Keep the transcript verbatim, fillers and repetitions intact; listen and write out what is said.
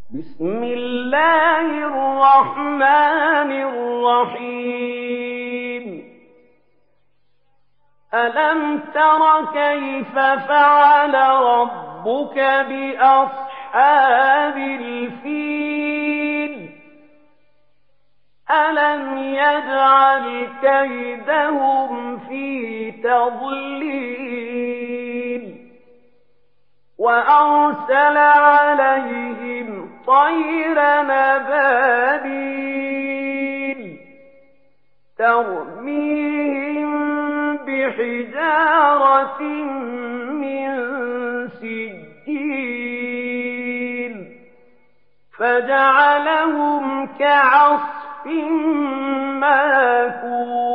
بسم الله الرحمن الرحيم. ألم تر كيف فعل ربك بأصحاب الفيل؟ ألم يجعل كيدهم في تضليل وأرسل عليهم طيرا أبابيل ترميهم بحجارة من سجيل فجعلهم كعصف مأكول.